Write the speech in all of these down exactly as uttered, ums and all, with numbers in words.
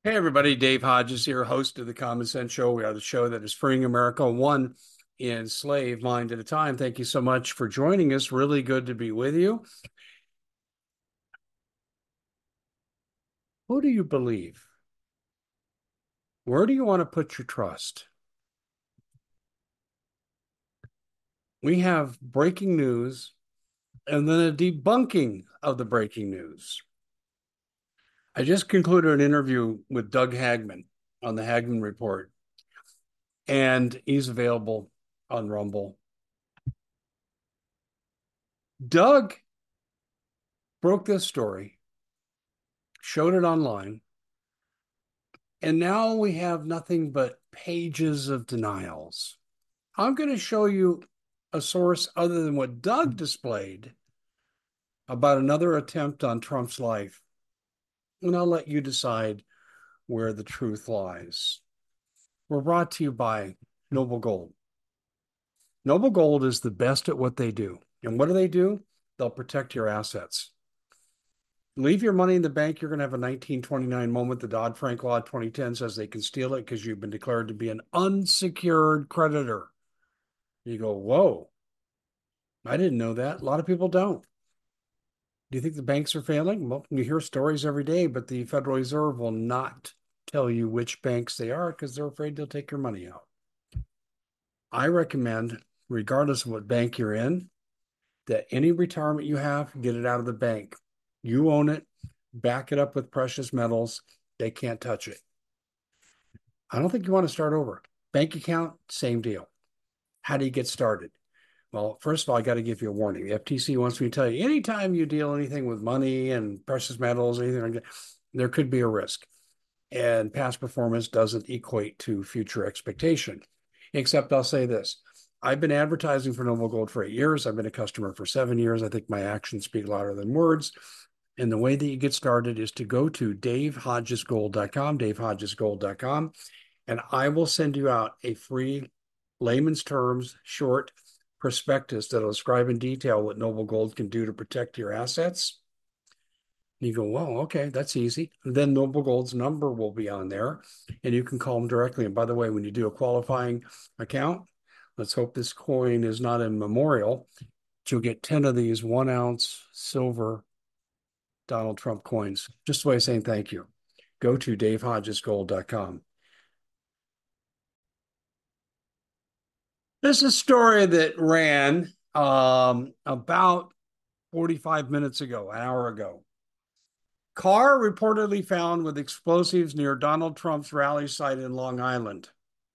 Hey everybody, Dave Hodges here, host of the Common Sense Show. We are the show that is freeing America one enslaved mind at a time. Thank you so much for joining us. Really good to be with you. Who do you believe? Where do you want to put your trust? We have breaking news and then a debunking of the breaking news. I just concluded an interview with Doug Hagman on the Hagman Report, and he's available on Rumble. Doug broke this story, showed it online, and now we have nothing but pages of denials. I'm going to show you a source other than what Doug displayed about another attempt on Trump's life, and I'll let you decide where the truth lies. We're brought to you by Noble Gold. Noble Gold is the best at what they do. And what do they do? They'll protect your assets. Leave your money in the bank, you're going to have a nineteen twenty-nine moment. The Dodd-Frank Law twenty ten says they can steal it because you've been declared to be an unsecured creditor. You go, whoa, I didn't know that. A lot of people don't. Do you think the banks are failing? Well, you hear stories every day, but the Federal Reserve will not tell you which banks they are because they're afraid they'll take your money out. I recommend, regardless of what bank you're in, that any retirement you have, get it out of the bank. You own it, back it up with precious metals. They can't touch it. I don't think you want to start over. Bank account, same deal. How do you get started? Well, first of all, I got to give you a warning. The F T C wants me to tell you anytime you deal anything with money and precious metals, anything like that, there could be a risk. And past performance doesn't equate to future expectation. Except I'll say this. I've been advertising for Noble Gold for eight years. I've been a customer for seven years. I think my actions speak louder than words. And the way that you get started is to go to dave hodges gold dot com, dave hodges gold dot com, and I will send you out a free layman's terms, short prospectus that'll describe in detail what Noble Gold can do to protect your assets. You go, well, okay, that's easy. And then Noble Gold's number will be on there, and you can call them directly. And by the way, when you do a qualifying account, let's hope this coin is not in memorial. You'll get ten of these one ounce silver Donald Trump coins. Just a way of saying thank you. Go to dave hodges gold dot com. This is a story that ran um, about forty-five minutes ago, an hour ago. Car reportedly found with explosives near Donald Trump's rally site in Long Island.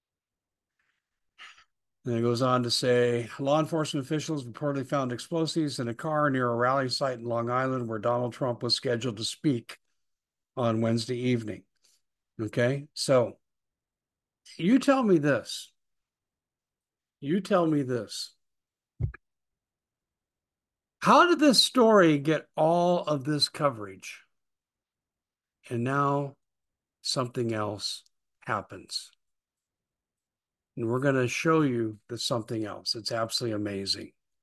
And it goes on to say law enforcement officials reportedly found explosives in a car near a rally site in Long Island where Donald Trump was scheduled to speak on Wednesday evening. Okay, so you tell me this. You tell me this. How did this story get all of this coverage? And now something else happens. And we're going to show you that something else. It's absolutely amazing.